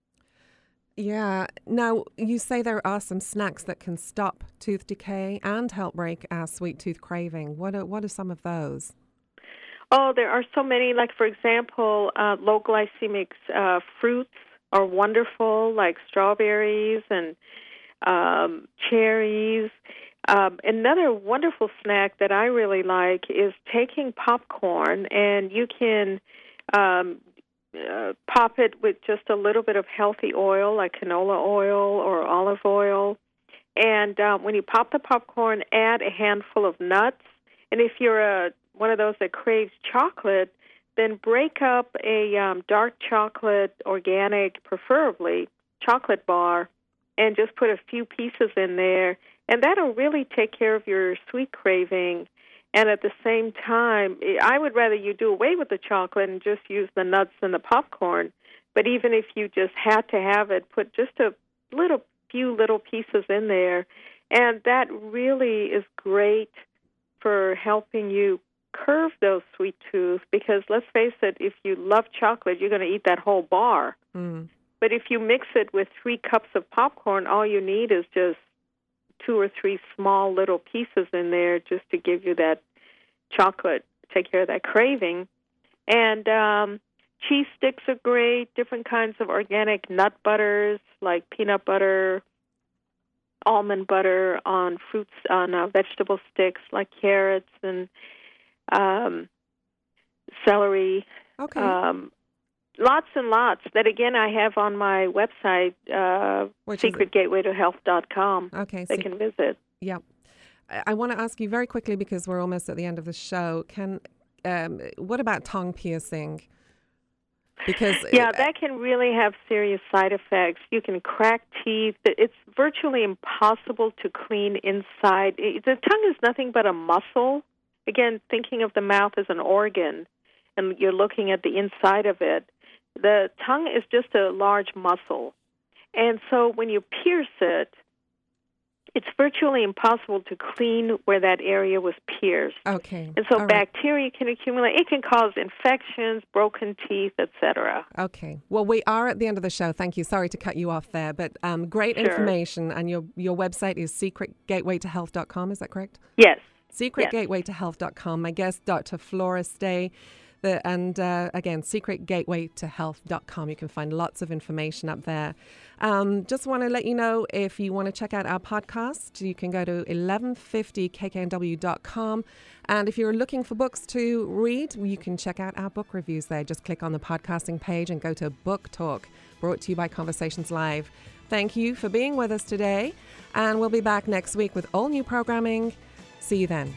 Yeah. Now, you say there are some snacks that can stop tooth decay and help break our sweet tooth craving. What are, what are some of those? Oh, there are so many. Like, for example, uh, low glycemic uh, fruits are wonderful, like strawberries and um, cherries. Um, another wonderful snack that I really like is taking popcorn, and you can um, uh, pop it with just a little bit of healthy oil, like canola oil or olive oil. And uh, when you pop the popcorn, add a handful of nuts. And if you're a one of those that craves chocolate, then break up a um, dark chocolate, organic, preferably, chocolate bar, and just put a few pieces in there. And that'll really take care of your sweet craving. And at the same time, I would rather you do away with the chocolate and just use the nuts and the popcorn. But even if you just had to have it, put just a little few little pieces in there. And that really is great for helping you curve those sweet tooth, because let's face it, if you love chocolate, you're going to eat that whole bar. Mm. But if you mix it with three cups of popcorn, all you need is just two or three small little pieces in there just to give you that chocolate, take care of that craving. And um, cheese sticks are great, different kinds of organic nut butters like peanut butter, almond butter on fruits, on uh, vegetable sticks like carrots and um, celery, Okay. um, lots and lots that, again, I have on my website, uh, Which is it? secret gateway to health dot com. Okay. They so- can visit. Yeah. I, I want to ask you very quickly, because we're almost at the end of the show. Can um, what about tongue piercing? Because Yeah, that can really have serious side effects. You can crack teeth. It's virtually impossible to clean inside. It- The tongue is nothing but a muscle. Again, thinking of the mouth as an organ, and you're looking at the inside of it. The tongue is just a large muscle. And so when you pierce it, it's virtually impossible to clean where that area was pierced. Okay. And so All right. bacteria can accumulate. It can cause infections, broken teeth, et cetera. Okay. Well, we are at the end of the show. Thank you. Sorry to cut you off there, but um, great Sure. information. And your your website is secret gateway to health dot com. Is that correct? Yes. secret Yes. gateway to health dot com. My guest, Doctor Flora Stay. The, and uh, again, secret gateway to health dot com. You can find lots of information up there. Um, just want to let you know, if you want to check out our podcast, you can go to eleven fifty k k n w dot com. And if you're looking for books to read, you can check out our book reviews there. Just click on the podcasting page and go to Book Talk, brought to you by Conversations Live. Thank you for being with us today. And we'll be back next week with all new programming. See you then.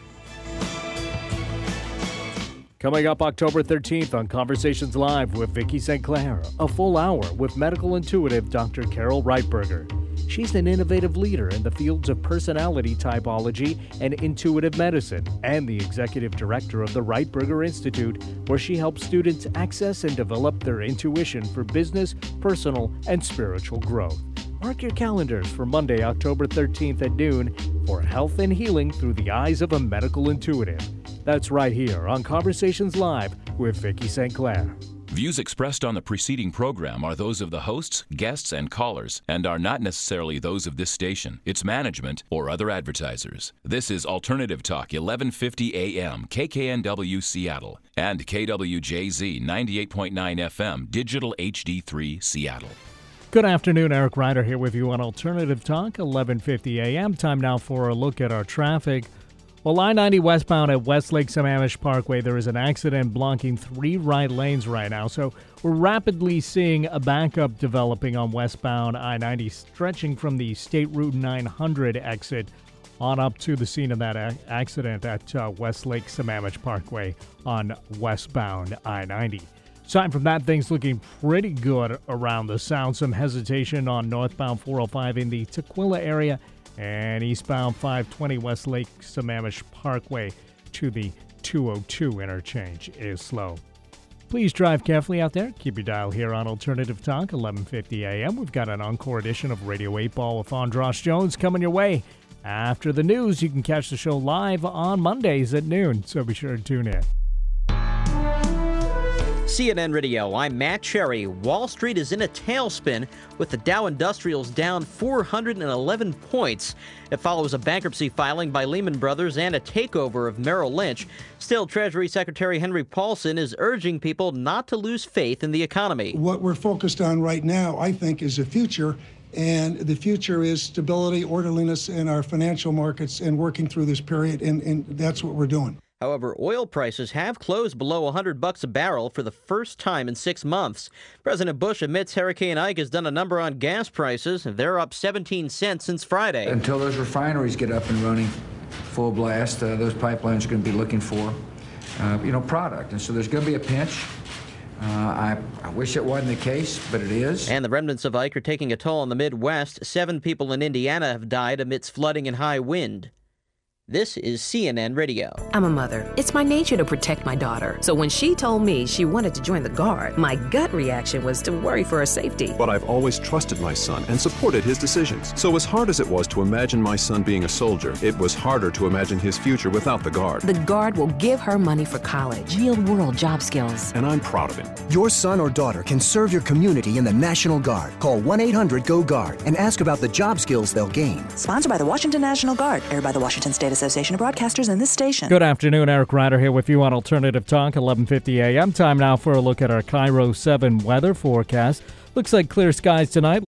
Coming up October thirteenth on Conversations Live with Vicki Saint Clair, a full hour with medical intuitive Doctor Carol Reitberger. She's an innovative leader in the fields of personality typology and intuitive medicine, and the executive director of the Reitberger Institute, where she helps students access and develop their intuition for business, personal, and spiritual growth. Mark your calendars for Monday, October thirteenth at noon for health and healing through the eyes of a medical intuitive. That's right here on Conversations Live with Vicki Saint Clair. Views expressed on the preceding program are those of the hosts, guests, and callers, and are not necessarily those of this station, its management, or other advertisers. This is Alternative Talk, eleven fifty A M, K K N W Seattle, and K W J Z ninety-eight point nine F M, Digital H D three Seattle. Good afternoon, Eric Ryder here with you on Alternative Talk, eleven fifty A M. Time now for a look at our traffic. Well, I ninety westbound at Westlake Sammamish Parkway, there is an accident blocking three right lanes right now. So we're rapidly seeing a backup developing on westbound I ninety, stretching from the State Route nine hundred exit on up to the scene of that a- accident at uh, Westlake Sammamish Parkway on westbound I ninety. Aside from that, things looking pretty good around the south. Some hesitation on northbound four oh five in the Tukwila area, and eastbound five twenty Westlake Sammamish Parkway to the two oh two interchange is slow. Please drive carefully out there. Keep your dial here on Alternative Talk, eleven fifty A M. We've got an encore edition of Radio eight Ball with Andras Jones coming your way. After the news, you can catch the show live on Mondays at noon, so be sure to tune in. C N N Radio, I'm Matt Cherry. Wall Street is in a tailspin with the Dow Industrials down four hundred eleven points. It follows a bankruptcy filing by Lehman Brothers and a takeover of Merrill Lynch. Still, Treasury Secretary Henry Paulson is urging people not to lose faith in the economy. What we're focused on right now, I think, is the future. And the future is stability, orderliness in our financial markets and working through this period. And, and that's what we're doing. However, oil prices have closed below one hundred bucks a barrel for the first time in six months. President Bush admits Hurricane Ike has done a number on gas prices. They're up seventeen cents since Friday. Until those refineries get up and running full blast, uh, those pipelines are going to be looking for, uh, you know, product. And so there's going to be a pinch. Uh, I, I wish it wasn't the case, but it is. And the remnants of Ike are taking a toll on the Midwest. Seven people in Indiana have died amidst flooding and high wind. This is C N N Radio. I'm a mother. It's my nature to protect my daughter. So when she told me she wanted to join the Guard, my gut reaction was to worry for her safety. But I've always trusted my son and supported his decisions. So as hard as it was to imagine my son being a soldier, it was harder to imagine his future without the Guard. The Guard will give her money for college, real-world job skills. And I'm proud of him. Your son or daughter can serve your community in the National Guard. Call one eight hundred go guard and ask about the job skills they'll gain. Sponsored by the Washington National Guard, aired by the Washington State Association of Broadcasters and this station. Good afternoon, Eric Ryder here with you on Alternative Talk, eleven fifty A M. Time now for a look at our Cairo seven weather forecast. Looks like clear skies tonight.